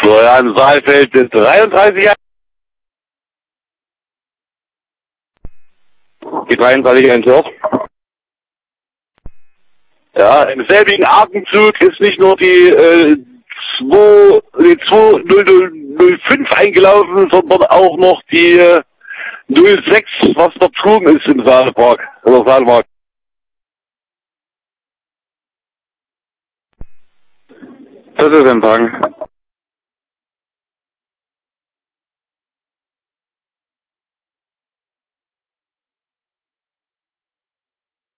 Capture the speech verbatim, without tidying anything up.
Florian Saalfeld, dreiunddreißig Jahre. Die dreiunddreißig eins hoch. Ja, im selbigen Atemzug ist nicht nur die äh, zwei null null null fünf eingelaufen, sondern auch noch die äh, null sechs, was verzogen ist im Saalepark, oder Saalmarkt. Das ist Empfang.